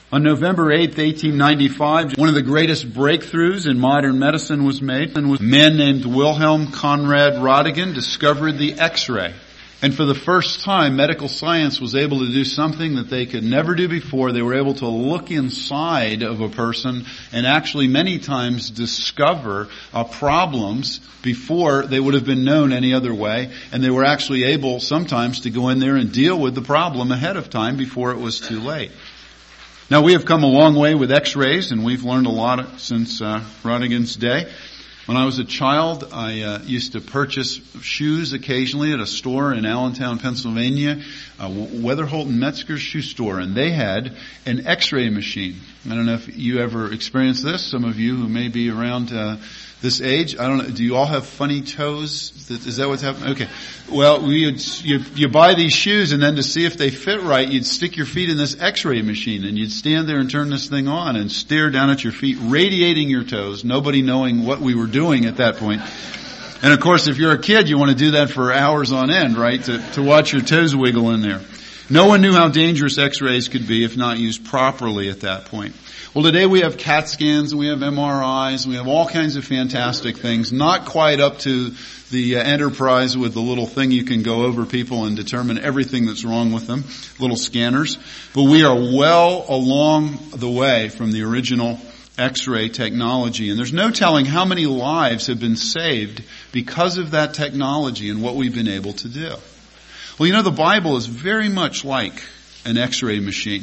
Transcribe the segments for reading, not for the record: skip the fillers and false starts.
On November 8th, 1895, one of the greatest breakthroughs in modern medicine was made. And a man named Wilhelm Conrad Röntgen discovered the X-ray. And for the first time, medical science was able to do something that they could never do before. They were able to look inside of a person and actually many times discover problems before they would have been known any other way. And they were actually able sometimes to go in there and deal with the problem ahead of time before it was too late. Now, we have come a long way with X-rays, and we've learned a lot since Röntgen's day. When I was a child, I used to purchase shoes occasionally at a store in Allentown, Pennsylvania, Weatherholt and Metzger's shoe store, and they had an X-ray machine. I don't know if you ever experienced this. Some of you who may be around this age, I don't know. Do you all have funny toes? Is that what's happening? Okay. Well, you buy these shoes, and then to see if they fit right, you'd stick your feet in this X-ray machine, and you'd stand there and turn this thing on and stare down at your feet, radiating your toes, nobody knowing what we were doing at that point. And of course, if you're a kid, you want to do that for hours on end, right? To watch your toes wiggle in there. No one knew how dangerous X-rays could be if not used properly at that point. Well, today we have CAT scans and we have MRIs and we have all kinds of fantastic things, not quite up to the Enterprise with the little thing you can go over people and determine everything that's wrong with them, little scanners. But we are well along the way from the original X-ray technology. And there's no telling how many lives have been saved because of that technology and what we've been able to do. Well, you know, the Bible is very much like an X-ray machine.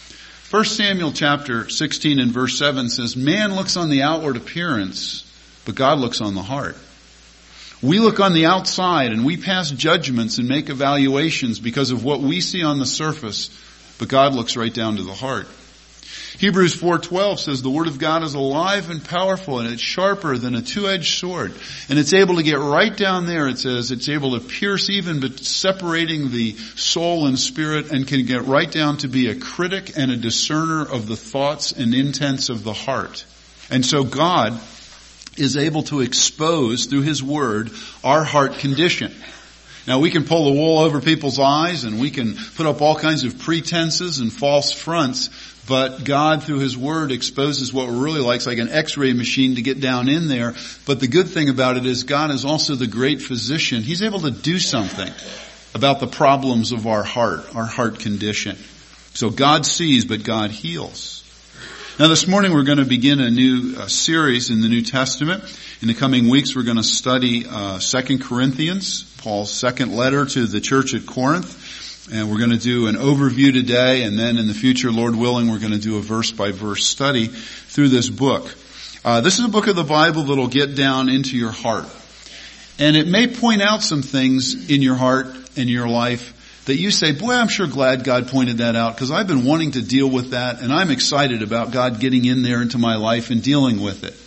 1 Samuel chapter 16 and verse 7 says, man looks on the outward appearance, but God looks on the heart. We look on the outside and we pass judgments and make evaluations because of what we see on the surface, but God looks right down to the heart. Hebrews 4:12 says the Word of God is alive and powerful and it's sharper than a two-edged sword. And it's able to get right down there. It says it's able to pierce even but separating the soul and spirit and can get right down to be a critic and a discerner of the thoughts and intents of the heart. And so God is able to expose through His Word our heart condition. Now we can pull the wool over people's eyes and we can put up all kinds of pretenses and false fronts, but God through His Word exposes what we're really like. It's like an X-ray machine to get down in there. But the good thing about it is God is also the great physician. He's able to do something about the problems of our heart condition. So God sees, but God heals. Now this morning we're going to begin a new series in the New Testament. In the coming weeks we're going to study 2 Corinthians, Paul's second letter to the church at Corinth. And we're going to do an overview today, and then in the future, Lord willing, we're going to do a verse-by-verse study through this book. This is a book of the Bible that will get down into your heart. And it may point out some things in your heart and your life that you say, boy, I'm sure glad God pointed that out, because I've been wanting to deal with that, and I'm excited about God getting in there into my life and dealing with it.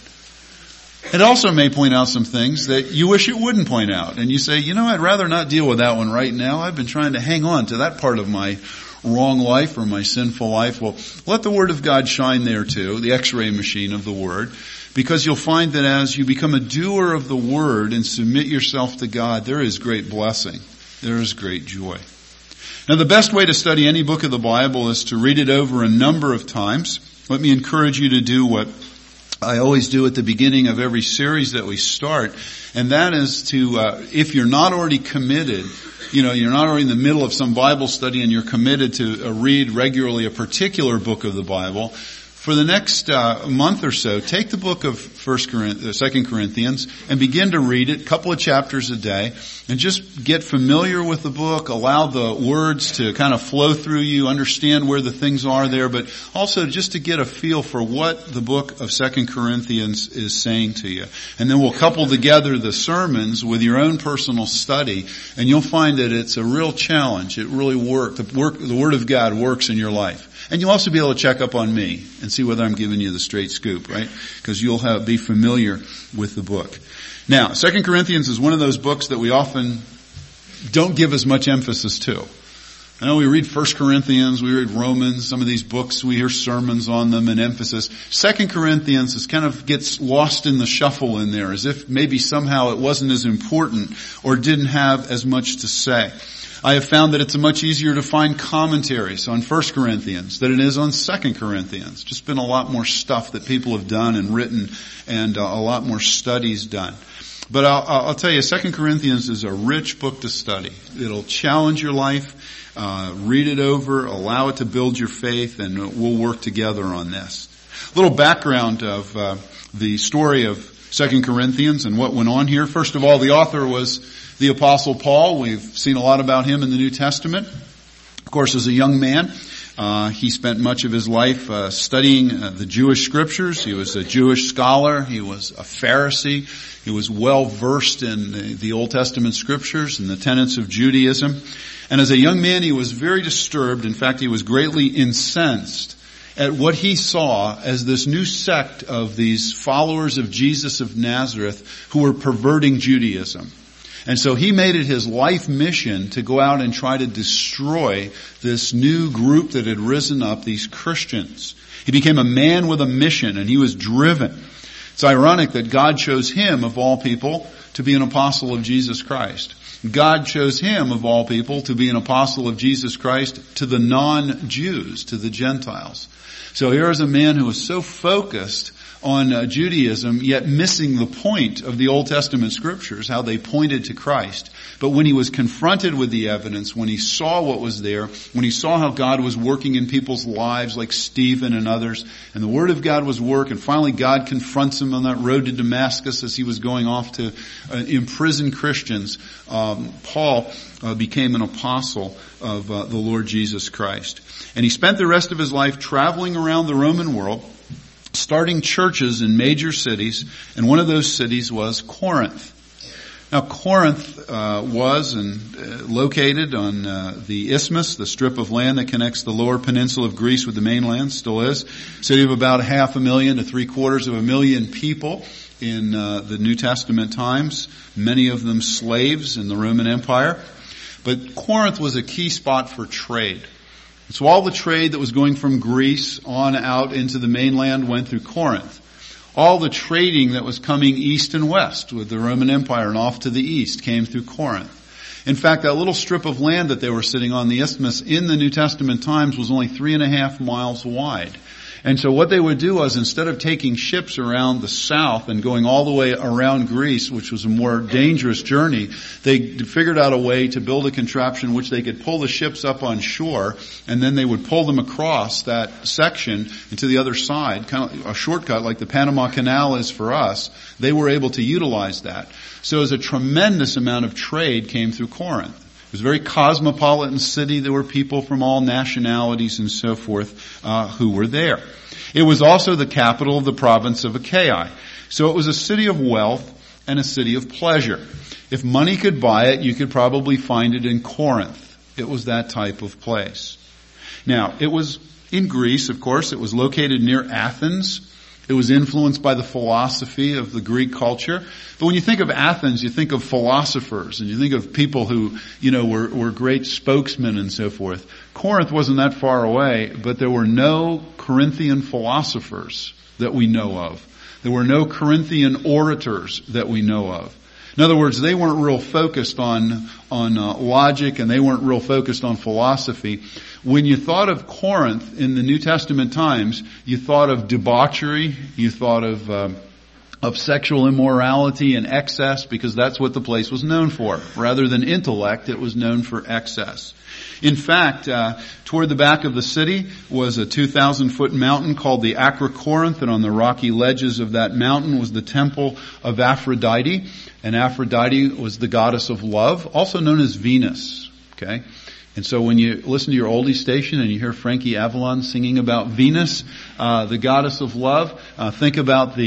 It also may point out some things that you wish it wouldn't point out. And you say, you know, I'd rather not deal with that one right now. I've been trying to hang on to that part of my wrong life or my sinful life. Well, let the Word of God shine there too, the X-ray machine of the Word, because you'll find that as you become a doer of the Word and submit yourself to God, there is great blessing. There is great joy. Now, the best way to study any book of the Bible is to read it over a number of times. Let me encourage you to do what I always do at the beginning of every series that we start, and that is to, if you're not already committed, you're not already in the middle of some Bible study and you're committed to read regularly a particular book of the Bible, for the next month or so, take the book of 2 Corinthians and begin to read it, a couple of chapters a day, and just get familiar with the book, allow the words to kind of flow through you, understand where the things are there, but also just to get a feel for what the book of 2 Corinthians is saying to you. And then we'll couple together the sermons with your own personal study, and you'll find that it's a real challenge. It really works. The Word of God works in your life. And you'll also be able to check up on me and see whether I'm giving you the straight scoop, right? Because you'll be familiar with the book. Now, 2 Corinthians is one of those books that we often don't give as much emphasis to. I know we read 1 Corinthians, we read Romans, some of these books, we hear sermons on them and emphasis. 2 Corinthians is kind of gets lost in the shuffle in there, as if maybe somehow it wasn't as important or didn't have as much to say. I have found that it's much easier to find commentaries on 1 Corinthians than it is on 2 Corinthians. Just been a lot more stuff that people have done and written, and a lot more studies done. But I'll tell you, 2 Corinthians is a rich book to study. It'll challenge your life. Read it over, allow it to build your faith, and we'll work together on this. A little background of the story of 2 Corinthians and what went on here. First of all, the author was the Apostle Paul. We've seen a lot about him in the New Testament. Of course, as a young man, he spent much of his life studying the Jewish scriptures. He was a Jewish scholar. He was a Pharisee. He was well versed in the Old Testament scriptures and the tenets of Judaism. And as a young man, he was very disturbed. In fact, he was greatly incensed at what he saw as this new sect of these followers of Jesus of Nazareth who were perverting Judaism. And so he made it his life mission to go out and try to destroy this new group that had risen up, these Christians. He became a man with a mission, and he was driven. It's ironic that God chose him, of all people, to be an apostle of Jesus Christ. God chose him, of all people, to be an apostle of Jesus Christ to the non-Jews, to the Gentiles. So here is a man who was so focused on Judaism, yet missing the point of the Old Testament scriptures, how they pointed to Christ. But when he was confronted with the evidence, when he saw what was there, when he saw how God was working in people's lives like Stephen and others, and the Word of God was work, and finally God confronts him on that road to Damascus as he was going off to imprison Christians, Paul became an apostle of the Lord Jesus Christ. And he spent the rest of his life traveling around the Roman world, starting churches in major cities, and one of those cities was Corinth. Now Corinth was located on the isthmus, the strip of land that connects the lower peninsula of Greece with the mainland, still is. City of about 500,000 to 750,000 people in the New Testament times, many of them slaves in the Roman Empire. But Corinth was a key spot for trade. So all the trade that was going from Greece on out into the mainland went through Corinth. All the trading that was coming east and west with the Roman Empire and off to the east came through Corinth. In fact, that little strip of land that they were sitting on, the isthmus, in the New Testament times was only 3.5 miles wide. And so what they would do was, instead of taking ships around the south and going all the way around Greece, which was a more dangerous journey, they figured out a way to build a contraption which they could pull the ships up on shore, and then they would pull them across that section into the other side, kind of a shortcut like the Panama Canal is for us. They were able to utilize that. So as a tremendous amount of trade came through Corinth. It was a very cosmopolitan city. There were people from all nationalities and so forth who were there. It was also the capital of the province of Achaia. So it was a city of wealth and a city of pleasure. If money could buy it, you could probably find it in Corinth. It was that type of place. Now, it was in Greece, of course. It was located near Athens. It was influenced by the philosophy of the Greek culture. But when you think of Athens, you think of philosophers, and you think of people who, were great spokesmen and so forth. Corinth wasn't that far away, but there were no Corinthian philosophers that we know of. There were no Corinthian orators that we know of. In other words, they weren't real focused on logic, and they weren't real focused on philosophy. When you thought of Corinth in the New Testament times, you thought of debauchery, you thought of sexual immorality and excess, because that's what the place was known for. Rather than intellect, it was known for excess. In fact, toward the back of the city was a 2,000-foot mountain called the Acrocorinth, and on the rocky ledges of that mountain was the temple of Aphrodite. And Aphrodite was the goddess of love, also known as Venus. Okay? And so when you listen to your oldie station and you hear Frankie Avalon singing about Venus, the goddess of love, think about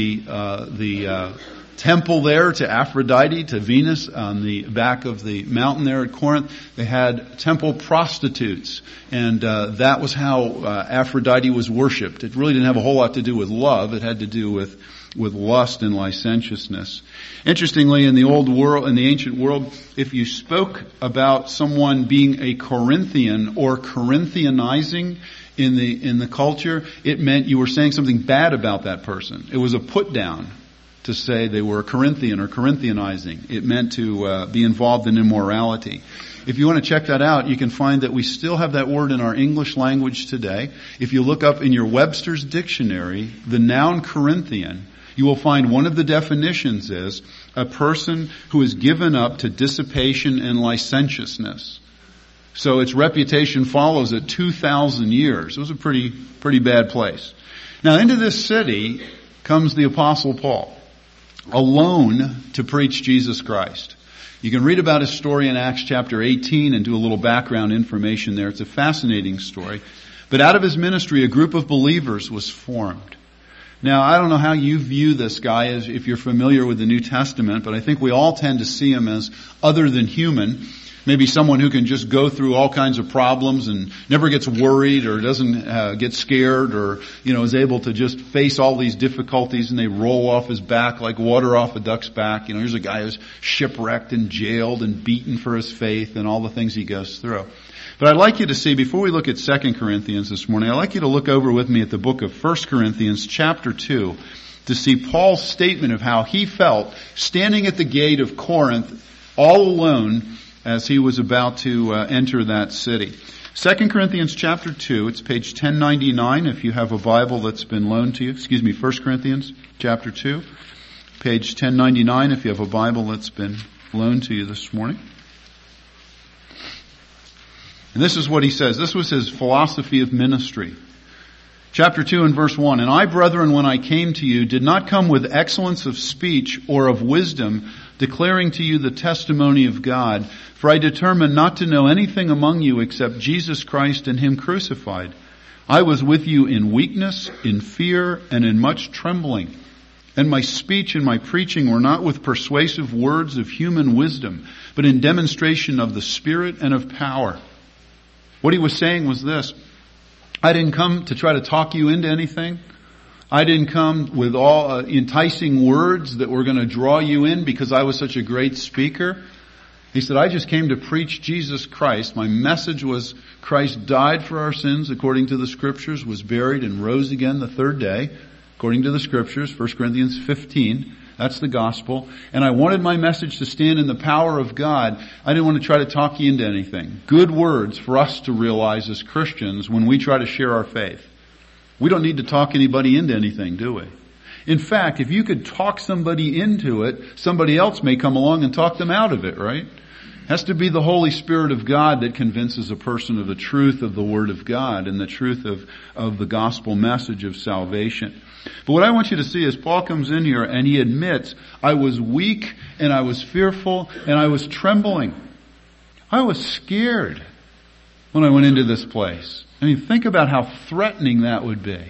the temple there to Aphrodite, to Venus, on the back of the mountain there at Corinth. They had temple prostitutes, and that was how Aphrodite was worshipped. It really didn't have a whole lot to do with love. It had to do with lust and licentiousness. Interestingly, in the old world, in the ancient world, if you spoke about someone being a Corinthian or Corinthianizing in the culture, it meant you were saying something bad about that person. It was a put down. to say they were a Corinthian or Corinthianizing. It meant to be involved in immorality. If you want to check that out, you can find that we still have that word in our English language today. If you look up in your Webster's dictionary, the noun Corinthian, you will find one of the definitions is a person who is given up to dissipation and licentiousness. So its reputation follows it 2,000 years. It was a pretty bad place. Now into this city comes the Apostle Paul, alone to preach Jesus Christ. You can read about his story in Acts chapter 18 and do a little background information there. It's a fascinating story. But out of his ministry, a group of believers was formed. Now, I don't know how you view this guy as if you're familiar with the New Testament, but I think we all tend to see him as other than human. Maybe someone who can just go through all kinds of problems and never gets worried or doesn't get scared or, is able to just face all these difficulties and they roll off his back like water off a duck's back. Here's a guy who's shipwrecked and jailed and beaten for his faith and all the things he goes through. But I'd like you to see, before we look at 2 Corinthians this morning, I'd like you to look over with me at the book of 1 Corinthians chapter 2 to see Paul's statement of how he felt standing at the gate of Corinth all alone as he was about to enter that city. 2 Corinthians chapter 2, it's page 1099 if you have a Bible that's been loaned to you. 1 Corinthians chapter 2, page 1099 if you have a Bible that's been loaned to you this morning. And this is what he says. This was his philosophy of ministry. Chapter 2 and verse 1, "And I, brethren, when I came to you, did not come with excellence of speech or of wisdom, declaring to you the testimony of God. For I determined not to know anything among you except Jesus Christ and Him crucified. I was with you in weakness, in fear, and in much trembling. And my speech and my preaching were not with persuasive words of human wisdom, but in demonstration of the Spirit and of power." What he was saying was this: I didn't come to try to talk you into anything. I didn't come with all enticing words that were going to draw you in because I was such a great speaker. He said, I just came to preach Jesus Christ. My message was Christ died for our sins according to the Scriptures, was buried and rose again the third day, according to the Scriptures, 1 Corinthians 15. That's the gospel. And I wanted my message to stand in the power of God. I didn't want to try to talk you into anything. Good words for us to realize as Christians when we try to share our faith. We don't need to talk anybody into anything, do we? In fact, if you could talk somebody into it, somebody else may come along and talk them out of it, right? It has to be the Holy Spirit of God that convinces a person of the truth of the Word of God and the truth of the gospel message of salvation. But what I want you to see is Paul comes in here and he admits, I was weak and I was fearful and I was trembling. I was scared when I went into this place. I mean, think about how threatening that would be.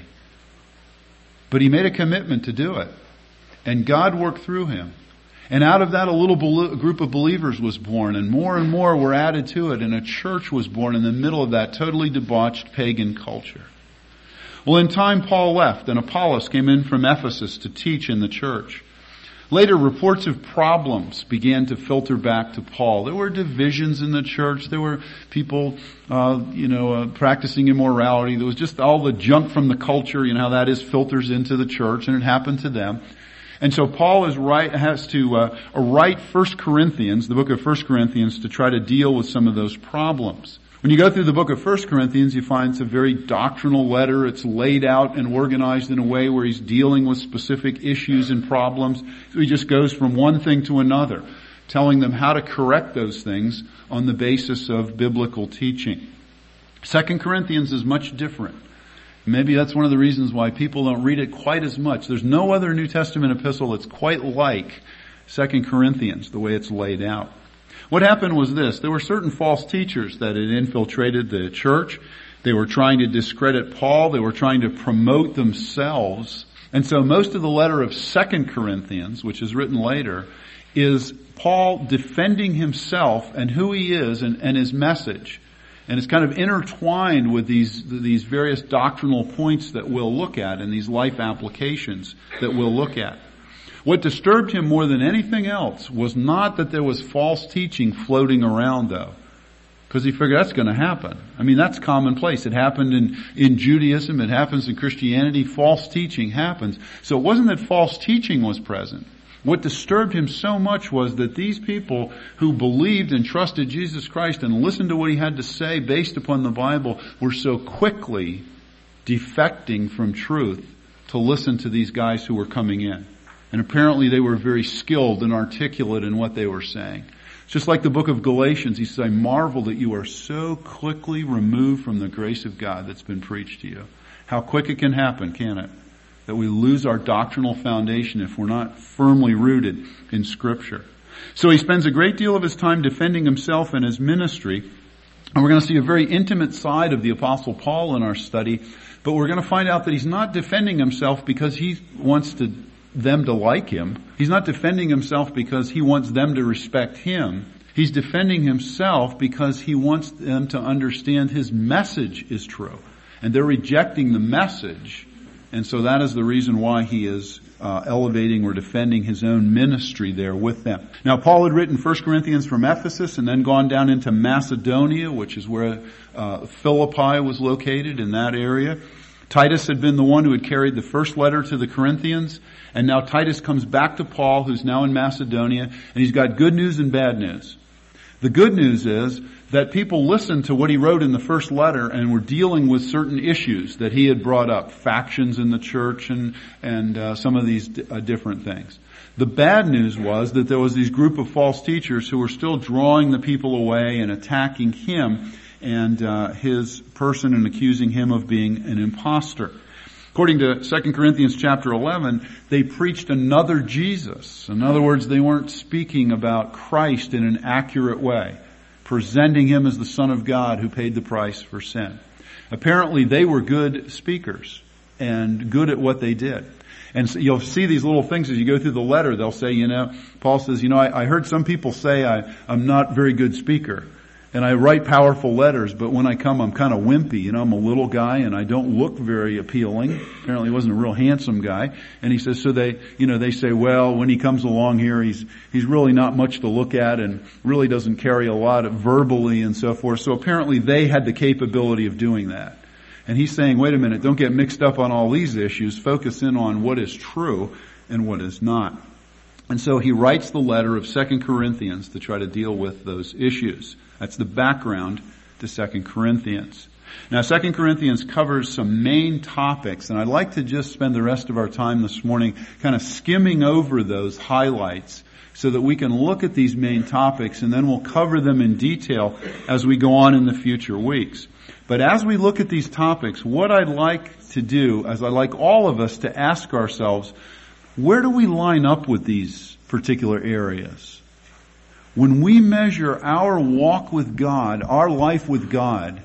But he made a commitment to do it. And God worked through him. And out of that, a little group of believers was born, and more were added to it, and a church was born in the middle of that totally debauched pagan culture. Well, in time, Paul left, and Apollos came in from Ephesus to teach in the church. Later, reports of problems began to filter back to Paul. There were divisions in the church. There were people, practicing immorality. There was just all the junk from the culture, how that is, filters into the church, and it happened to them. And so Paul has to write 1 Corinthians, the book of 1 Corinthians, to try to deal with some of those problems. When you go through the book of 1 Corinthians, you find it's a very doctrinal letter. It's laid out and organized in a way where he's dealing with specific issues and problems. So he just goes from one thing to another, telling them how to correct those things on the basis of biblical teaching. 2 Corinthians is much different. Maybe that's one of the reasons why people don't read it quite as much. There's no other New Testament epistle that's quite like 2 Corinthians, the way it's laid out. What happened was this. There were certain false teachers that had infiltrated the church. They were trying to discredit Paul. They were trying to promote themselves. And so most of the letter of 2 Corinthians, which is written later, is Paul defending himself and who he is and his message. And it's kind of intertwined with these various doctrinal points that we'll look at and these life applications that we'll look at. What disturbed him more than anything else was not that there was false teaching floating around, though. Because he figured that's going to happen. I mean, that's commonplace. It happened in Judaism. It happens in Christianity. False teaching happens. So it wasn't that false teaching was present. What disturbed him so much was that these people who believed and trusted Jesus Christ and listened to what he had to say based upon the Bible were so quickly defecting from truth to listen to these guys who were coming in. And apparently they were very skilled and articulate in what they were saying. Just like the book of Galatians, he says, I marvel that you are so quickly removed from the grace of God that's been preached to you. How quick it can happen, can it? That we lose our doctrinal foundation if we're not firmly rooted in Scripture. So he spends a great deal of his time defending himself and his ministry. And we're going to see a very intimate side of the Apostle Paul in our study. But we're going to find out that he's not defending himself because he wants them to like him. He's not defending himself because he wants them to respect him. He's defending himself because he wants them to understand his message is true. And they're rejecting the message. And so that is the reason why he is elevating or defending his own ministry there with them. Now, Paul had written 1 Corinthians from Ephesus and then gone down into Macedonia, which is where Philippi was located in that area. Titus had been the one who had carried the first letter to the Corinthians, and now Titus comes back to Paul, who's now in Macedonia, and he's got good news and bad news. The good news is that people listened to what he wrote in the first letter and were dealing with certain issues that he had brought up, factions in the church and some of these different things. The bad news was that there was these group of false teachers who were still drawing the people away and attacking him and his person and accusing him of being an imposter. According to 2 Corinthians chapter 11, they preached another Jesus. In other words, they weren't speaking about Christ in an accurate way, presenting him as the Son of God who paid the price for sin. Apparently, they were good speakers and good at what they did. And so you'll see these little things as you go through the letter. They'll say, Paul says, I heard some people say I'm not a very good speaker. And I write powerful letters, but when I come, I'm kind of wimpy. I'm a little guy and I don't look very appealing. Apparently he wasn't a real handsome guy. And he says, so they say, well, when he comes along here, he's really not much to look at and really doesn't carry a lot of verbally and so forth. So apparently they had the capability of doing that. And he's saying, wait a minute, don't get mixed up on all these issues. Focus in on what is true and what is not. And so he writes the letter of 2 Corinthians to try to deal with those issues. That's the background to 2 Corinthians. Now, 2 Corinthians covers some main topics, and I'd like to just spend the rest of our time this morning kind of skimming over those highlights so that we can look at these main topics, and then we'll cover them in detail as we go on in the future weeks. But as we look at these topics, what I'd like to do, as I'd like all of us to ask ourselves, where do we line up with these particular areas? When we measure our walk with God, our life with God,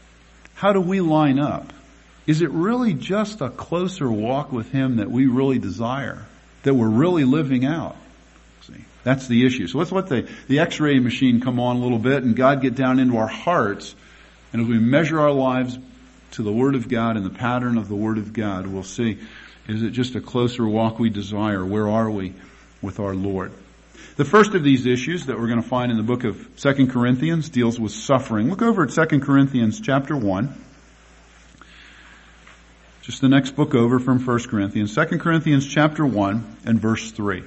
how do we line up? Is it really just a closer walk with Him that we really desire, that we're really living out? See, that's the issue. So let's let the X-ray machine come on a little bit and God get down into our hearts. And as we measure our lives to the Word of God and the pattern of the Word of God, we'll see, is it just a closer walk we desire? Where are we with our Lord? The first of these issues that we're going to find in the book of 2 Corinthians deals with suffering. Look over at 2 Corinthians chapter 1. Just the next book over from 1 Corinthians. 2 Corinthians chapter 1 and verse 3.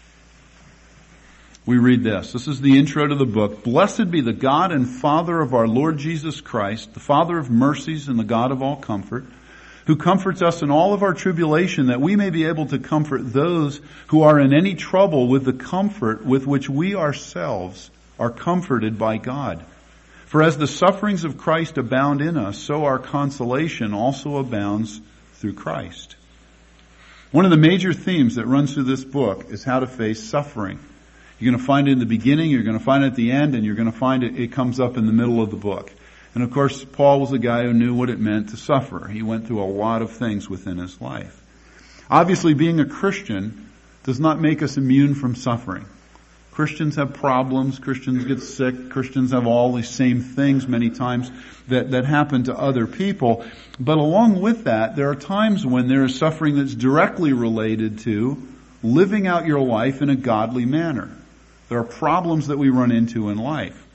We read this. This is the intro to the book. Blessed be the God and Father of our Lord Jesus Christ, the Father of mercies and the God of all comfort, who comforts us in all of our tribulation, that we may be able to comfort those who are in any trouble with the comfort with which we ourselves are comforted by God. For as the sufferings of Christ abound in us, so our consolation also abounds through Christ. One of the major themes that runs through this book is how to face suffering. You're going to find it in the beginning, you're going to find it at the end, and you're going to find it comes up in the middle of the book. And of course, Paul was a guy who knew what it meant to suffer. He went through a lot of things within his life. Obviously, being a Christian does not make us immune from suffering. Christians have problems, Christians get sick, Christians have all these same things many times that happen to other people. But along with that, there are times when there is suffering that's directly related to living out your life in a godly manner. There are problems that we run into in life.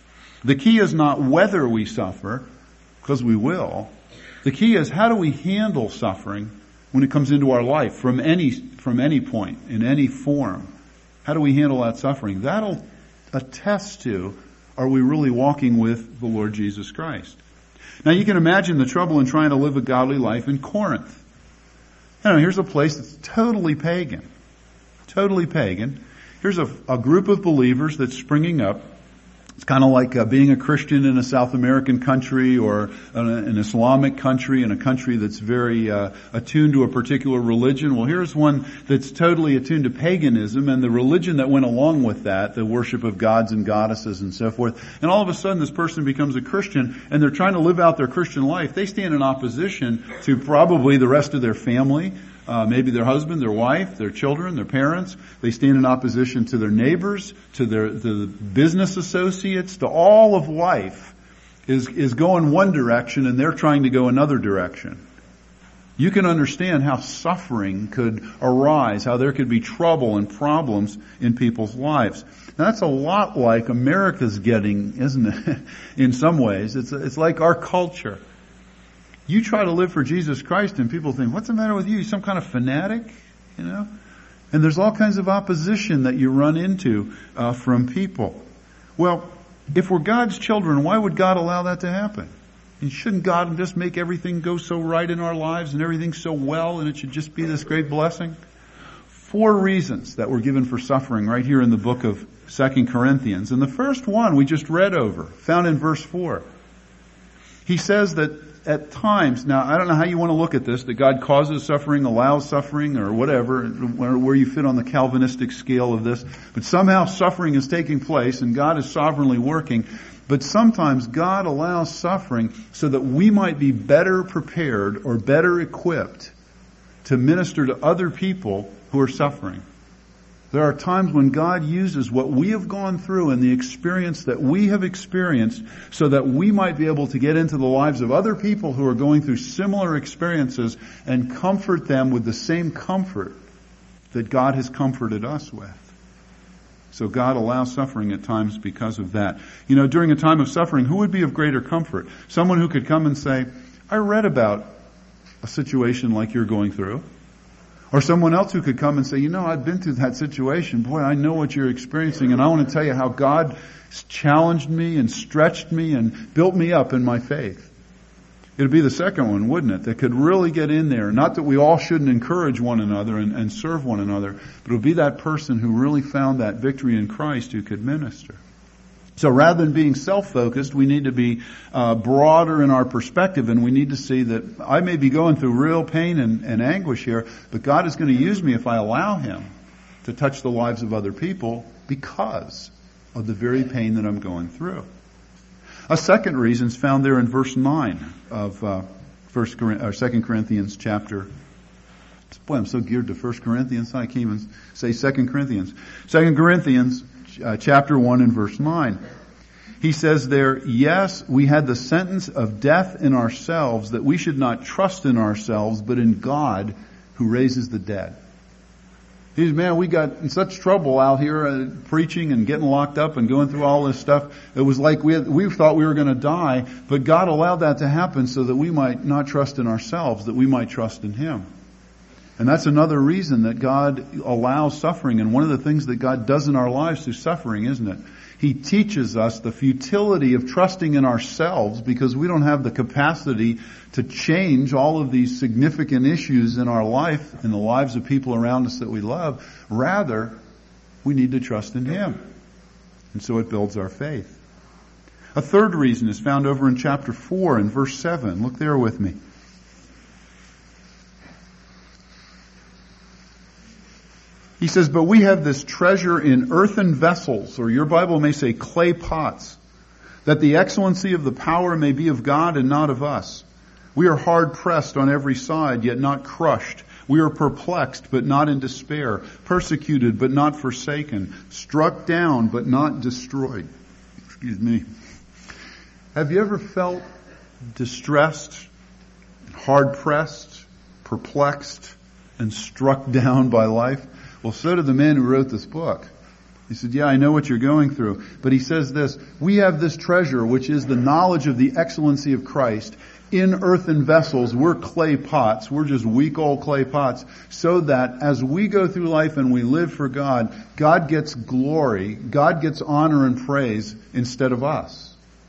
The key is not whether we suffer, because we will. The key is how do we handle suffering when it comes into our life from any point, in any form. How do we handle that suffering? That'll attest to, are we really walking with the Lord Jesus Christ? Now you can imagine the trouble in trying to live a godly life in Corinth. Here's a place that's totally pagan. Totally pagan. Here's a group of believers that's springing up. It's kind of like being a Christian in a South American country or an Islamic country, in a country that's very attuned to a particular religion. Well, here's one that's totally attuned to paganism and the religion that went along with that, the worship of gods and goddesses and so forth. And all of a sudden this person becomes a Christian and they're trying to live out their Christian life. They stand in opposition to probably the rest of their family. Maybe their husband, their wife, their children, their parents. They stand in opposition to their neighbors, to the business associates, to all of life is going one direction and they're trying to go another direction. You can understand how suffering could arise, how there could be trouble and problems in people's lives. Now that's a lot like America's getting, isn't it? In some ways. It's like our culture. You try to live for Jesus Christ and people think, what's the matter with you? You some kind of fanatic? And there's all kinds of opposition that you run into from people. Well, if we're God's children, why would God allow that to happen? And shouldn't God just make everything go so right in our lives and everything so well and it should just be this great blessing? 4 reasons that were given for suffering right here in the book of 2 Corinthians. And the first one we just read over, found in verse 4. He says that at times, now I don't know how you want to look at this, that God causes suffering, allows suffering, or whatever, where you fit on the Calvinistic scale of this, but somehow suffering is taking place and God is sovereignly working. But sometimes God allows suffering so that we might be better prepared or better equipped to minister to other people who are suffering. There are times when God uses what we have gone through and the experience that we have experienced so that we might be able to get into the lives of other people who are going through similar experiences and comfort them with the same comfort that God has comforted us with. So God allows suffering at times because of that. During a time of suffering, who would be of greater comfort? Someone who could come and say, I read about a situation like you're going through. Or someone else who could come and say, I've been through that situation. Boy, I know what you're experiencing and I want to tell you how God challenged me and stretched me and built me up in my faith. It would be the second one, wouldn't it? That could really get in there. Not that we all shouldn't encourage one another and serve one another, but it would be that person who really found that victory in Christ who could minister. So rather than being self-focused, we need to be broader in our perspective, and we need to see that I may be going through real pain and anguish here, but God is going to use me if I allow Him to touch the lives of other people because of the very pain that I'm going through. A second reason is found there in verse 9 of 2 Corinthians chapter. Boy, I'm so geared to 1 Corinthians, I can't even say 2 Corinthians. 2 Corinthians chapter 1 and verse 9. He says there, yes, we had the sentence of death in ourselves, that we should not trust in ourselves, but in God who raises the dead. He says, man, we got in such trouble out here preaching and getting locked up and going through all this stuff. It was like we thought we were going to die, but God allowed that to happen so that we might not trust in ourselves, that we might trust in Him. And that's another reason that God allows suffering. And one of the things that God does in our lives through suffering, isn't it? He teaches us the futility of trusting in ourselves because we don't have the capacity to change all of these significant issues in our life, in the lives of people around us that we love. Rather, we need to trust in Him. And so it builds our faith. A third reason is found over in chapter 4 and verse 7. Look there with me. He says, but we have this treasure in earthen vessels, or your Bible may say clay pots, that the excellency of the power may be of God and not of us. We are hard pressed on every side, yet not crushed. We are perplexed, but not in despair. Persecuted, but not forsaken. Struck down, but not destroyed. Excuse me. Have you ever felt distressed, hard pressed, perplexed, and struck down by life? Well, so did the man who wrote this book. He said, yeah, I know what you're going through. But he says this, we have this treasure, which is the knowledge of the excellency of Christ, in earthen vessels. We're clay pots. We're just weak old clay pots. So that as we go through life and we live for God, God gets glory, God gets honor and praise instead of us.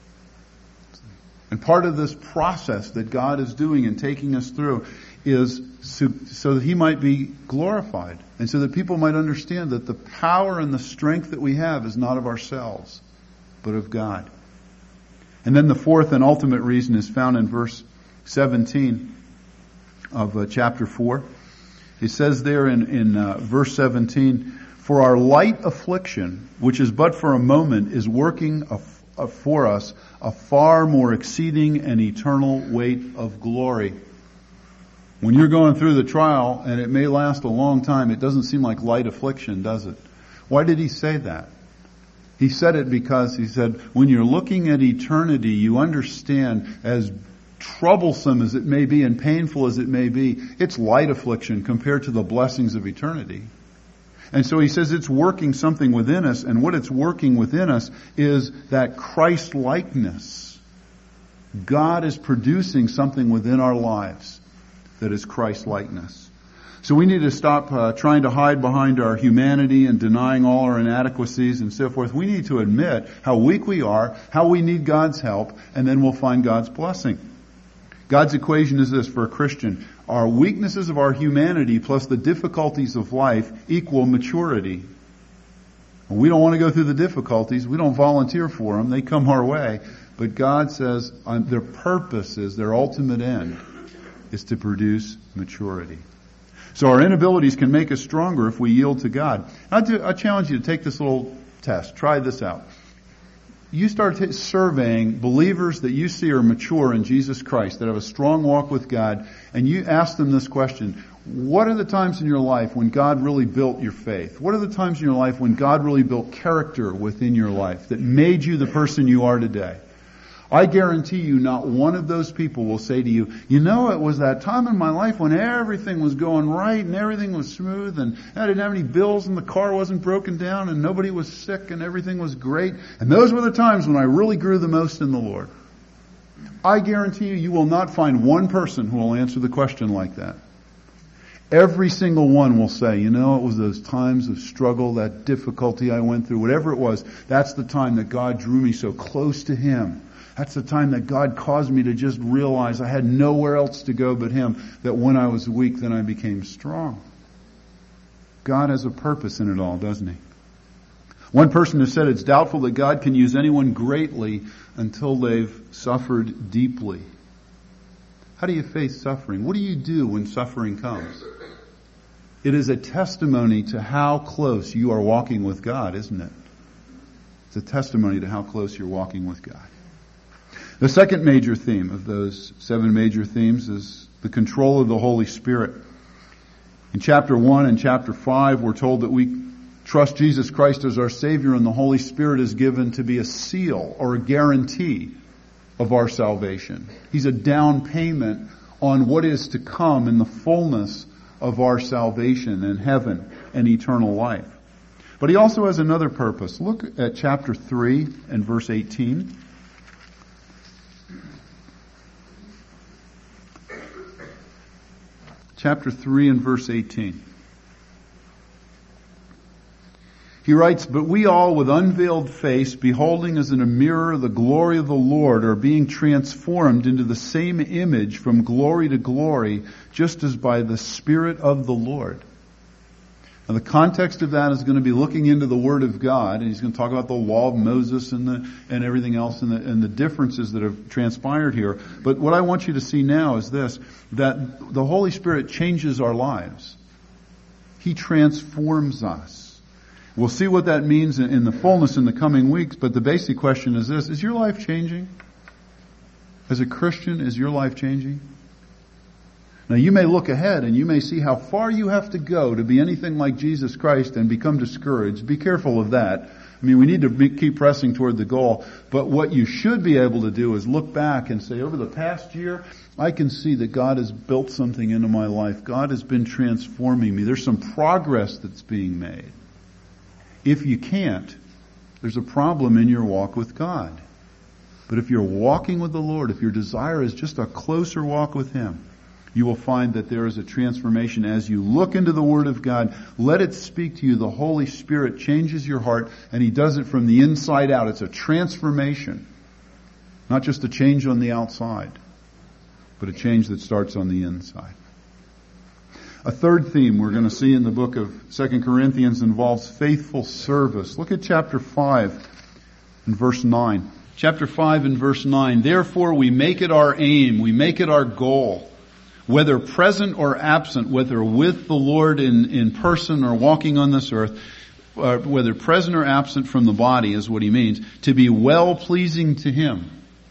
And part of this process that God is doing and taking us through is so that He might be glorified. And so that people might understand that the power and the strength that we have is not of ourselves, but of God. And then the fourth and ultimate reason is found in verse 17 of chapter 4. It says there in verse 17, for our light affliction, which is but for a moment, is working for us a far more exceeding and eternal weight of glory. When you're going through the trial, and it may last a long time, it doesn't seem like light affliction, does it? Why did he say that? He said it because he said, when you're looking at eternity, you understand, as troublesome as it may be and painful as it may be, it's light affliction compared to the blessings of eternity. And so he says it's working something within us, and what it's working within us is that Christ-likeness. God is producing something within our lives that is Christ-likeness. So we need to stop trying to hide behind our humanity and denying all our inadequacies and so forth. We need to admit how weak we are, how we need God's help, and then we'll find God's blessing. God's equation is this for a Christian. Our weaknesses of our humanity plus the difficulties of life equal maturity. We don't want to go through the difficulties. We don't volunteer for them. They come our way. But God says their purpose is, their ultimate end is to produce maturity. So our inabilities can make us stronger if we yield to God. I challenge you to take this little test. Try this out. You start surveying believers that you see are mature in Jesus Christ, that have a strong walk with God, and you ask them this question. What are the times in your life when God really built your faith? What are the times in your life when God really built character within your life that made you the person you are today? I guarantee you not one of those people will say to you, you know, it was that time in my life when everything was going right and everything was smooth and I didn't have any bills and the car wasn't broken down and nobody was sick and everything was great. And those were the times when I really grew the most in the Lord. I guarantee you will not find one person who will answer the question like that. Every single one will say, you know, it was those times of struggle, that difficulty I went through, whatever it was, that's the time that God drew me so close to Him. That's the time that God caused me to just realize I had nowhere else to go but Him, that when I was weak, then I became strong. God has a purpose in it all, doesn't He? One person has said it's doubtful that God can use anyone greatly until they've suffered deeply. How do you face suffering? What do you do when suffering comes? It is a testimony to how close you are walking with God, isn't it? It's a testimony to how close you're walking with God. The second major theme of those 7 major themes is the control of the Holy Spirit. In chapter 1 and chapter 5, we're told that we trust Jesus Christ as our Savior, and the Holy Spirit is given to be a seal or a guarantee of our salvation. He's a down payment on what is to come in the fullness of our salvation in heaven and eternal life. But He also has another purpose. Look at chapter 3 and verse 18. Chapter 3 and verse 18. He writes, but we all with unveiled face, beholding as in a mirror the glory of the Lord, are being transformed into the same image from glory to glory, just as by the Spirit of the Lord. Now the context of that is going to be looking into the Word of God, and he's going to talk about the law of Moses and everything else and the differences that have transpired here. But what I want you to see now is this, that the Holy Spirit changes our lives. He transforms us. We'll see what that means in the fullness in the coming weeks, but the basic question is this, is your life changing? As a Christian, is your life changing? Now you may look ahead and you may see how far you have to go to be anything like Jesus Christ and become discouraged. Be careful of that. I mean, we need to keep pressing toward the goal. But what you should be able to do is look back and say, over the past year, I can see that God has built something into my life. God has been transforming me. There's some progress that's being made. If you can't, there's a problem in your walk with God. But if you're walking with the Lord, if your desire is just a closer walk with Him, you will find that there is a transformation as you look into the Word of God. Let it speak to you. The Holy Spirit changes your heart, and He does it from the inside out. It's a transformation. Not just a change on the outside, but a change that starts on the inside. A third theme we're going to see in the book of 2 Corinthians involves faithful service. Look at chapter 5 and verse 9. Chapter 5 and verse 9. Therefore we make it our aim, we make it our goal, whether present or absent, whether with the Lord in person or walking on this earth, whether present or absent from the body is what he means, to be well-pleasing to Him.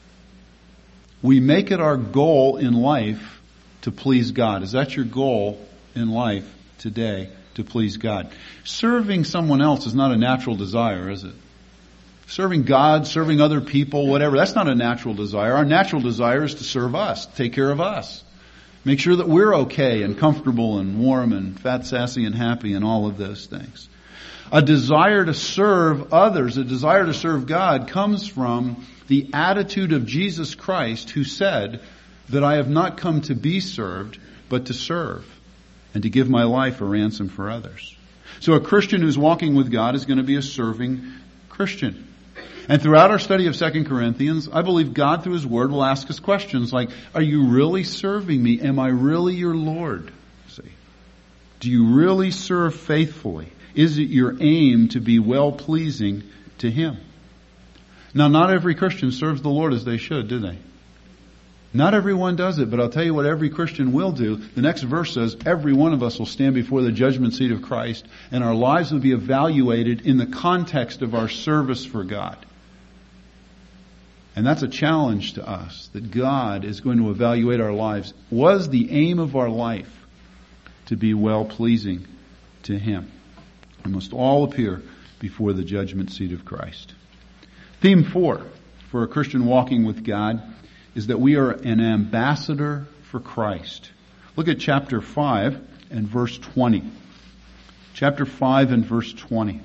We make it our goal in life to please God. Is that your goal in life today, to please God? Serving someone else is not a natural desire, is it? Serving God, serving other people, whatever, that's not a natural desire. Our natural desire is to serve us, take care of us. Make sure that we're okay and comfortable and warm and fat, sassy, and happy and all of those things. A desire to serve others, a desire to serve God comes from the attitude of Jesus Christ, who said that I have not come to be served, but to serve and to give my life a ransom for others. So a Christian who's walking with God is going to be a serving Christian. And throughout our study of 2 Corinthians, I believe God through His Word will ask us questions like, are you really serving me? Am I really your Lord? See, do you really serve faithfully? Is it your aim to be well-pleasing to Him? Now, not every Christian serves the Lord as they should, do they? Not everyone does it, but I'll tell you what every Christian will do. The next verse says, every one of us will stand before the judgment seat of Christ, and our lives will be evaluated in the context of our service for God. And that's a challenge to us, that God is going to evaluate our lives. Was the aim of our life to be well-pleasing to Him? We must all appear before the judgment seat of Christ. Theme 4 for a Christian walking with God is that we are an ambassador for Christ. Look at chapter 5 and verse 20. Chapter 5 and verse 20.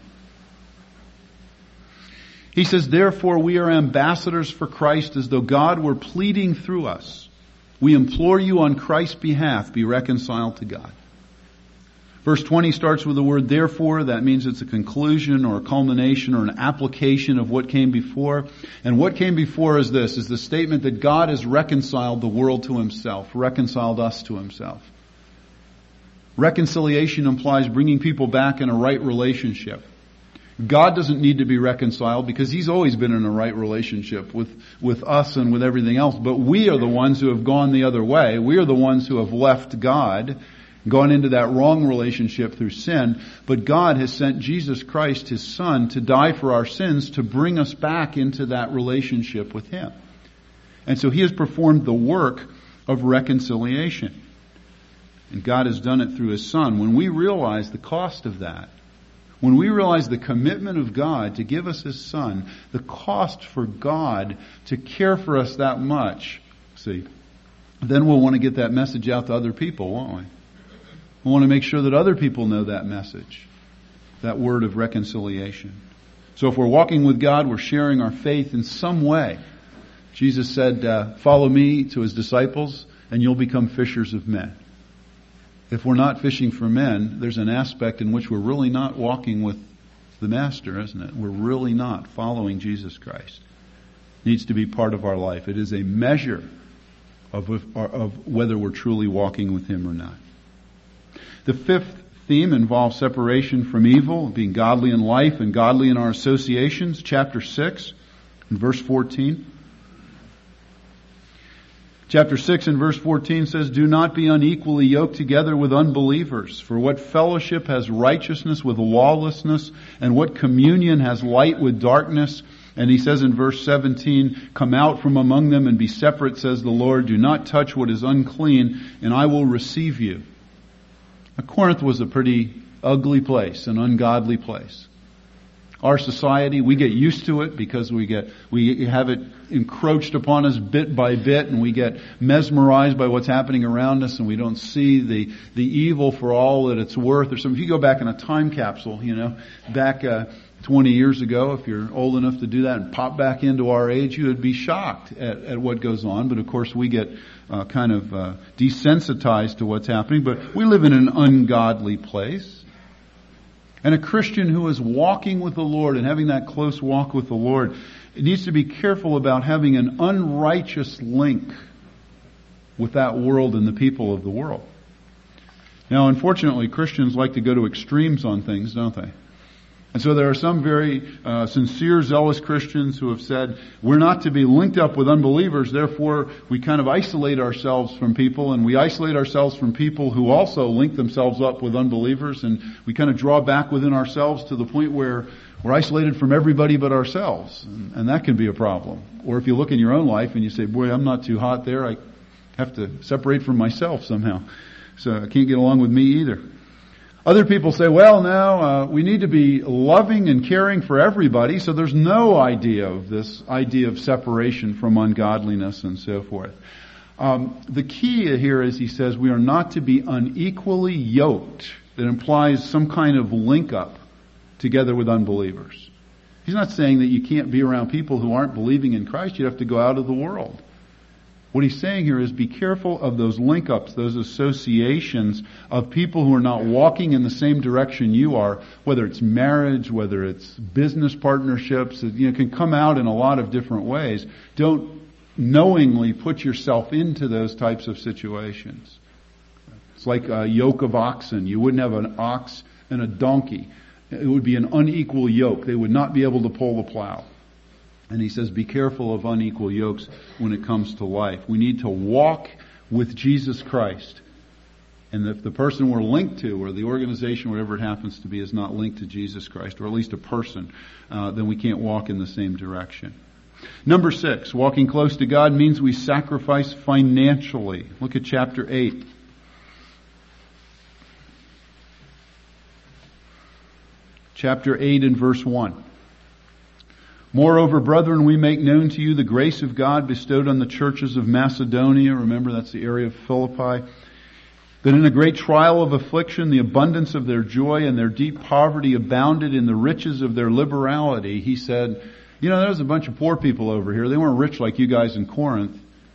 He says, therefore we are ambassadors for Christ, as though God were pleading through us. We implore you on Christ's behalf, be reconciled to God. Verse 20 starts with the word therefore. That means it's a conclusion or a culmination or an application of what came before. And what came before is this, is the statement that God has reconciled the world to Himself, reconciled us to Himself. Reconciliation implies bringing people back in a right relationship. God doesn't need to be reconciled because He's always been in a right relationship with us and with everything else. But we are the ones who have gone the other way. We are the ones who have left God, gone into that wrong relationship through sin. But God has sent Jesus Christ, His Son, to die for our sins, to bring us back into that relationship with Him. And so He has performed the work of reconciliation. And God has done it through His Son. When we realize the cost of that, when we realize the commitment of God to give us His Son, the cost for God to care for us that much, see, then we'll want to get that message out to other people, won't we? We want to make sure that other people know that message, that word of reconciliation. So if we're walking with God, we're sharing our faith in some way. Jesus said, follow me to His disciples and you'll become fishers of men. If we're not fishing for men, there's an aspect in which we're really not walking with the Master, isn't it? We're really not following Jesus Christ. It needs to be part of our life. It is a measure of whether we're truly walking with Him or not. The fifth theme involves separation from evil, being godly in life and godly in our associations. Chapter 6 and verse 14. Chapter 6 and verse 14 says, do not be unequally yoked together with unbelievers. For what fellowship has righteousness with lawlessness, and what communion has light with darkness? And he says in verse 17, come out from among them and be separate, says the Lord. Do not touch what is unclean, and I will receive you. Now, Corinth was a pretty ugly place, an ungodly place. our society. We get used to it because we have it encroached upon us bit by bit, and we get mesmerized by what's happening around us, and we don't see the evil for all that it's worth. Or something. If you go back in a time capsule, back 20 years ago, if you're old enough to do that and pop back into our age, you would be shocked at what goes on. But of course, we get desensitized to what's happening. But we live in an ungodly place. And a Christian who is walking with the Lord and having that close walk with the Lord, it needs to be careful about having an unrighteous link with that world and the people of the world. Now, unfortunately, Christians like to go to extremes on things, don't they? And so there are some very sincere, zealous Christians who have said, we're not to be linked up with unbelievers, therefore we kind of isolate ourselves from people, and we isolate ourselves from people who also link themselves up with unbelievers, and we kind of draw back within ourselves to the point where we're isolated from everybody but ourselves. And that can be a problem. Or if you look in your own life and you say, boy, I'm not too hot there, I have to separate from myself somehow. So I can't get along with me either. Other people say, well, now we need to be loving and caring for everybody, so there's no idea of this idea of separation from ungodliness and so forth. The key here is, he says, we are not to be unequally yoked. That implies some kind of link up together with unbelievers. He's not saying that you can't be around people who aren't believing in Christ. You have to go out of the world. What he's saying here is be careful of those link-ups, those associations of people who are not walking in the same direction you are, whether it's marriage, whether it's business partnerships. It can come out in a lot of different ways. Don't knowingly put yourself into those types of situations. It's like a yoke of oxen. You wouldn't have an ox and a donkey. It would be an unequal yoke. They would not be able to pull the plow. And he says, be careful of unequal yokes when it comes to life. We need to walk with Jesus Christ. And if the person we're linked to, or the organization, whatever it happens to be, is not linked to Jesus Christ, or at least a person, then we can't walk in the same direction. Number 6, walking close to God means we sacrifice financially. Look at chapter 8. Chapter 8 and verse 1. Moreover, brethren, we make known to you the grace of God bestowed on the churches of Macedonia. Remember, that's the area of Philippi. That in a great trial of affliction, the abundance of their joy and their deep poverty abounded in the riches of their liberality. He said, there was a bunch of poor people over here. They weren't rich like you guys in Corinth.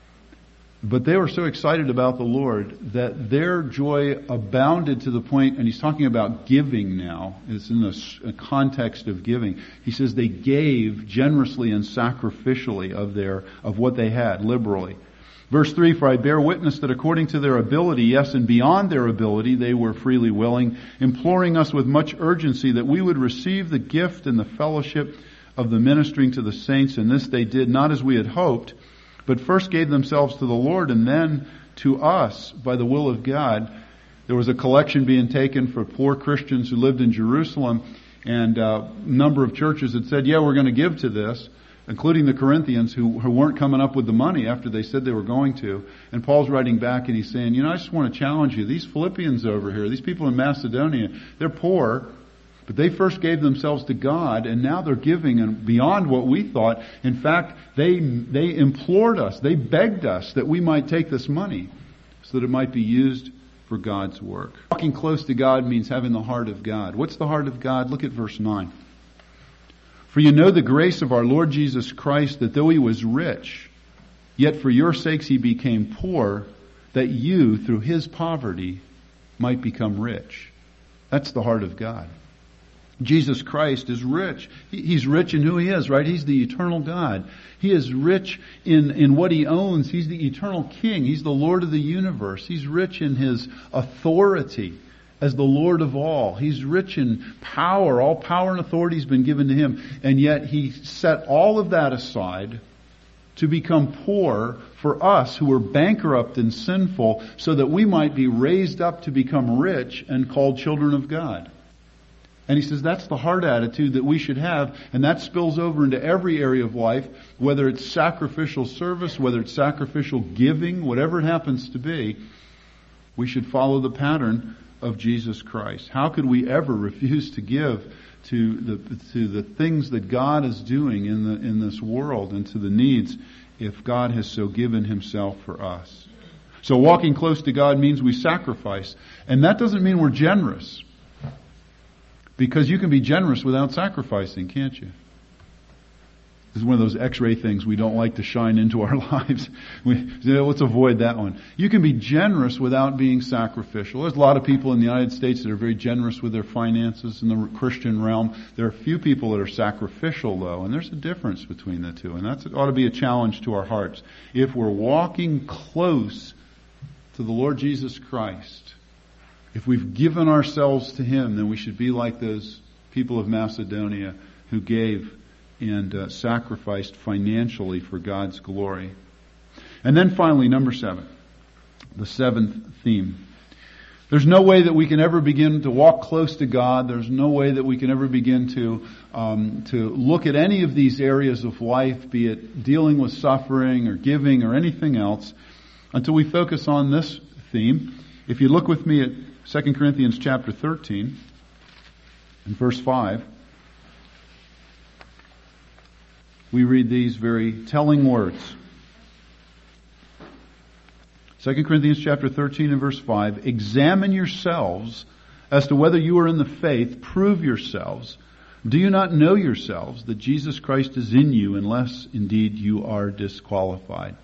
But they were so excited about the Lord that their joy abounded to the point, and he's talking about giving now. It's in the context of giving. He says they gave generously and sacrificially of what they had, liberally. Verse 3, for I bear witness that according to their ability, yes, and beyond their ability, they were freely willing, imploring us with much urgency that we would receive the gift and the fellowship of the ministering to the saints. And this they did, not as we had hoped, but first gave themselves to the Lord and then to us by the will of God. There was a collection being taken for poor Christians who lived in Jerusalem, and a number of churches had said, we're going to give to this, including the Corinthians who weren't coming up with the money after they said they were going to. And Paul's writing back and he's saying, I just want to challenge you. These Philippians over here, these people in Macedonia, they're poor, but they first gave themselves to God, and now they're giving and beyond what we thought. In fact, they implored us, they begged us that we might take this money so that it might be used for God's work. Walking close to God means having the heart of God. What's the heart of God? Look at verse 9. For you know the grace of our Lord Jesus Christ, that though he was rich, yet for your sakes he became poor, that you, through his poverty, might become rich. That's the heart of God. Jesus Christ is rich. He's rich in who he is, right? He's the eternal God. He is rich in what he owns. He's the eternal King. He's the Lord of the universe. He's rich in his authority as the Lord of all. He's rich in power. All power and authority has been given to him. And yet he set all of that aside to become poor for us who are bankrupt and sinful, so that we might be raised up to become rich and called children of God. And he says that's the heart attitude that we should have, and that spills over into every area of life, whether it's sacrificial service, whether it's sacrificial giving, whatever it happens to be. We should follow the pattern of Jesus Christ? How could we ever refuse to give to the things that God is doing in this world and to the needs if God has so given Himself for us? So walking close to God means we sacrifice. And that doesn't mean we're generous. Because you can be generous without sacrificing, can't you? This is one of those X-ray things we don't like to shine into our lives. Let's avoid that one. You can be generous without being sacrificial. There's a lot of people in the United States that are very generous with their finances in the Christian realm. There are few people that are sacrificial, though, and there's a difference between the two. And that ought to be a challenge to our hearts. If we're walking close to the Lord Jesus Christ, if we've given ourselves to Him, then we should be like those people of Macedonia who gave and sacrificed financially for God's glory. And then finally, number 7, the seventh theme. There's no way that we can ever begin to walk close to God. There's no way that we can ever begin to look at any of these areas of life, be it dealing with suffering or giving or anything else, until we focus on this theme. If you look with me at 2 Corinthians chapter 13 and verse 5, we read these very telling words. 2 Corinthians chapter 13 and verse 5, examine yourselves as to whether you are in the faith, prove yourselves. Do you not know yourselves that Jesus Christ is in you, unless indeed you are disqualified?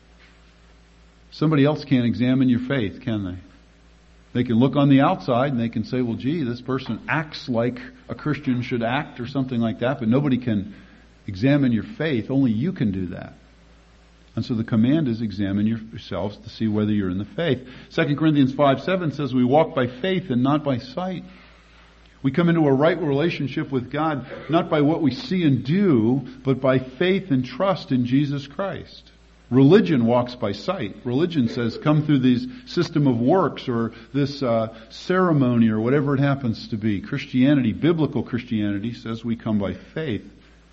Somebody else can't examine your faith, can they? They can look on the outside and they can say, well, gee, this person acts like a Christian should act or something like that, but nobody can examine your faith. Only you can do that. And so the command is examine yourselves to see whether you're in the faith. 2 Corinthians 5:7 says we walk by faith and not by sight. We come into a right relationship with God not by what we see and do, but by faith and trust in Jesus Christ. Religion walks by sight. Religion says come through this system of works or this ceremony or whatever it happens to be. Christianity, biblical Christianity, says we come by faith.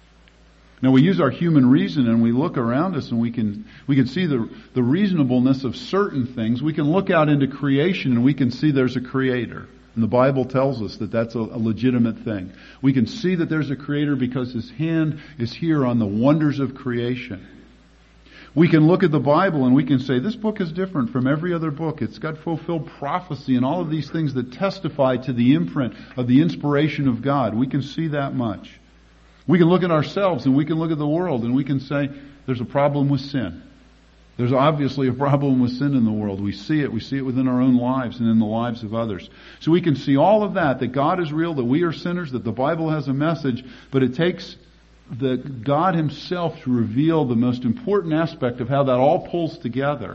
Now we use our human reason and we look around us and we can see the reasonableness of certain things. We can look out into creation and we can see there's a creator. And the Bible tells us that that's a legitimate thing. We can see that there's a creator because His hand is here on the wonders of creation. We can look at the Bible and we can say, this book is different from every other book. It's got fulfilled prophecy and all of these things that testify to the imprint of the inspiration of God. We can see that much. We can look at ourselves and we can look at the world and we can say, there's a problem with sin. There's obviously a problem with sin in the world. We see it within our own lives and in the lives of others. So we can see all of that God is real, that we are sinners, that the Bible has a message, but it takes God Himself to reveal the most important aspect of how that all pulls together.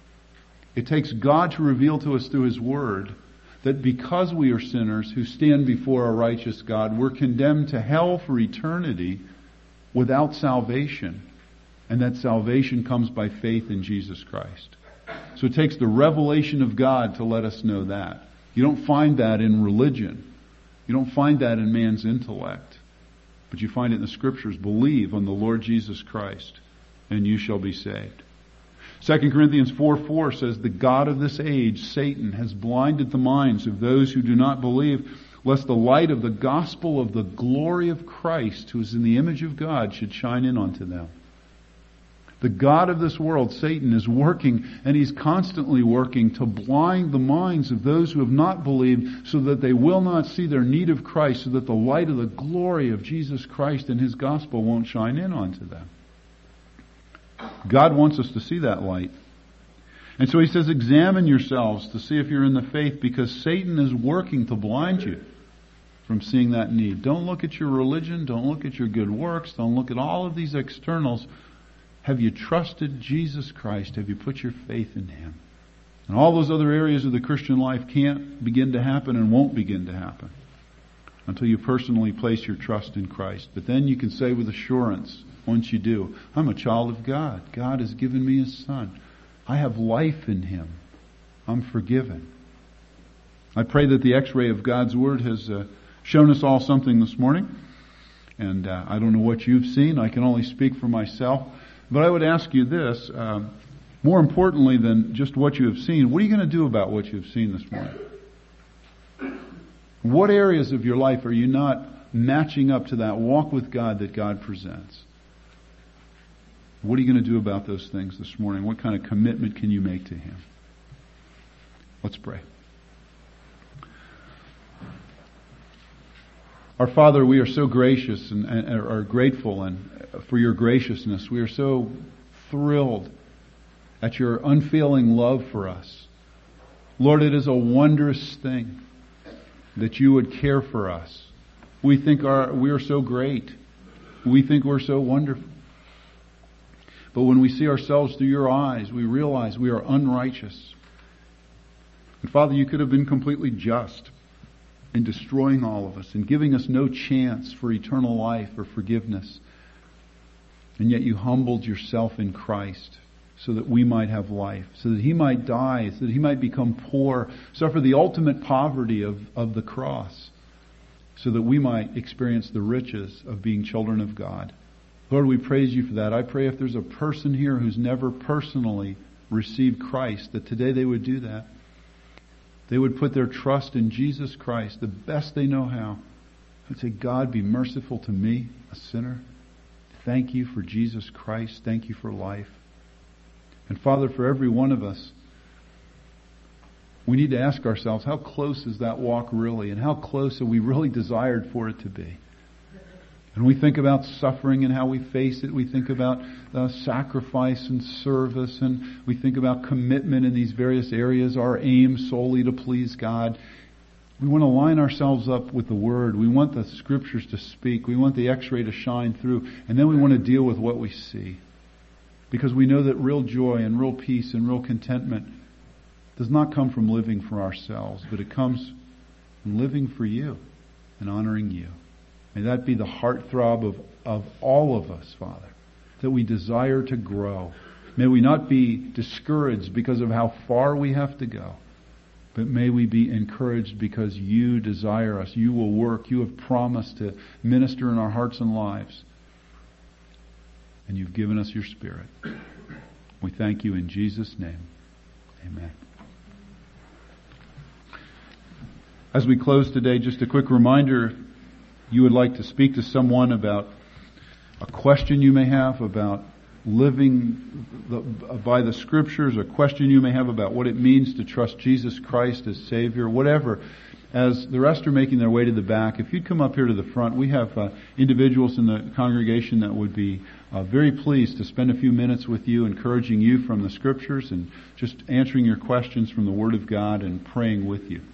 It takes God to reveal to us through His Word that because we are sinners who stand before a righteous God, we're condemned to hell for eternity without salvation. And that salvation comes by faith in Jesus Christ. So it takes the revelation of God to let us know that. You don't find that in religion. You don't find that in man's intellect. But you find it in the Scriptures. Believe on the Lord Jesus Christ, and you shall be saved. 2 Corinthians 4:4 says, the God of this age, Satan, has blinded the minds of those who do not believe, lest the light of the gospel of the glory of Christ, who is in the image of God, should shine in onto them. The God of this world, Satan, is working, and he's constantly working to blind the minds of those who have not believed, so that they will not see their need of Christ, so that the light of the glory of Jesus Christ and His gospel won't shine in onto them. God wants us to see that light. And so He says, examine yourselves to see if you're in the faith, because Satan is working to blind you from seeing that need. Don't look at your religion. Don't look at your good works. Don't look at all of these externals. Have you trusted Jesus Christ? Have you put your faith in Him? And all those other areas of the Christian life can't begin to happen and won't begin to happen until you personally place your trust in Christ. But then you can say with assurance, once you do, I'm a child of God. God has given me His Son. I have life in Him. I'm forgiven. I pray that the X-ray of God's Word has shown us all something this morning. And I don't know what you've seen. I can only speak for myself. But I would ask you this, more importantly than just what you have seen, what are you going to do about what you've seen this morning? What areas of your life are you not matching up to that walk with God that God presents? What are you going to do about those things this morning? What kind of commitment can you make to Him? Let's pray. Our Father, we are so gracious and are grateful and for your graciousness. We are so thrilled at your unfailing love for us. Lord, it is a wondrous thing that you would care for us. We think we are so great. We think we're so wonderful. But when we see ourselves through your eyes, we realize we are unrighteous. And Father, you could have been completely just in destroying all of us and giving us no chance for eternal life or forgiveness. And yet you humbled yourself in Christ so that we might have life, so that He might die, so that He might become poor, suffer the ultimate poverty of the cross, so that we might experience the riches of being children of God. Lord, we praise you for that. I pray if there's a person here who's never personally received Christ, that today they would do that. They would put their trust in Jesus Christ the best they know how. And say, God, be merciful to me, a sinner. Thank you for Jesus Christ. Thank you for life. And Father, for every one of us, we need to ask ourselves, how close is that walk really? And how close have we really desired for it to be? And we think about suffering and how we face it. We think about sacrifice and service. And we think about commitment in these various areas, our aim solely to please God. We want to line ourselves up with the Word. We want the Scriptures to speak. We want the X-ray to shine through. And then we want to deal with what we see. Because we know that real joy and real peace and real contentment does not come from living for ourselves, but it comes from living for you and honoring you. May that be the heartthrob of all of us, Father, that we desire to grow. May we not be discouraged because of how far we have to go, but may we be encouraged because you desire us. You will work. You have promised to minister in our hearts and lives. And you've given us your Spirit. We thank you in Jesus' name. Amen. As we close today, just a quick reminder, you would like to speak to someone about a question you may have about living by the Scriptures, a question you may have about what it means to trust Jesus Christ as Savior, whatever. As the rest are making their way to the back, if you'd come up here to the front, we have individuals in the congregation that would be very pleased to spend a few minutes with you, encouraging you from the Scriptures and just answering your questions from the Word of God and praying with you.